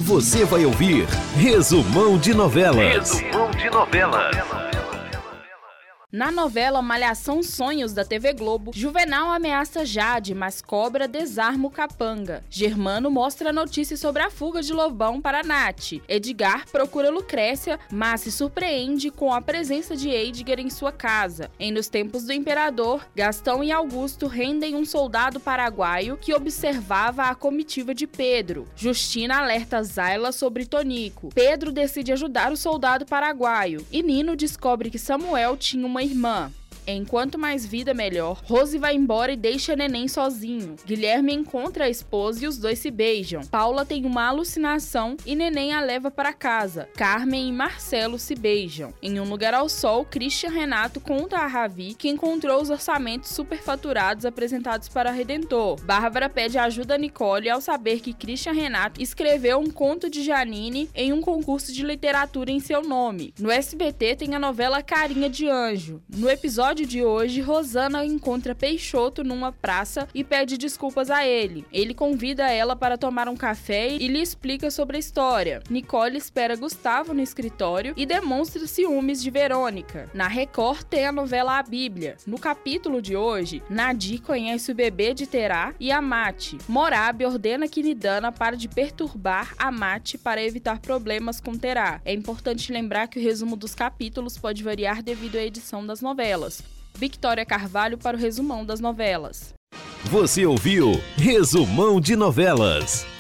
Você vai ouvir Resumão de Novelas. Resumão de Novelas. Na novela Malhação Sonhos da TV Globo, Juvenal ameaça Jade, mas Cobra desarma o capanga. Germano mostra notícias sobre a fuga de Lobão para Nath. Edgar procura Lucrécia, mas se surpreende com a presença de Edgar em sua casa. Em Nos Tempos do Imperador, Gastão e Augusto rendem um soldado paraguaio que observava a comitiva de Pedro. Justina alerta Zayla sobre Tonico. Pedro decide ajudar o soldado paraguaio. E Nino descobre que Samuel tinha uma irmã. Enquanto mais vida, melhor. Rose vai embora e deixa Neném sozinho. Guilherme encontra a esposa e os dois se beijam. Paula tem uma alucinação e Neném a leva para casa. Carmen e Marcelo se beijam. Em Um Lugar ao Sol, Christian Renato conta a Ravi que encontrou os orçamentos superfaturados apresentados para Redentor. Bárbara pede ajuda a Nicole ao saber que Christian Renato escreveu um conto de Janine em um concurso de literatura em seu nome. No SBT tem a novela Carinha de Anjo. No episódio de hoje, Rosana encontra Peixoto numa praça e pede desculpas a ele. Ele convida ela para tomar um café e lhe explica sobre a história. Nicole espera Gustavo no escritório e demonstra ciúmes de Verônica. Na Record tem a novela A Bíblia. No capítulo de hoje, Nadir conhece o bebê de Terá e Amate. Morab ordena que Nidana pare de perturbar Amate para evitar problemas com Terá. É importante lembrar que o resumo dos capítulos pode variar devido à edição das novelas. Victoria Carvalho para o Resumão das Novelas. Você ouviu Resumão de Novelas.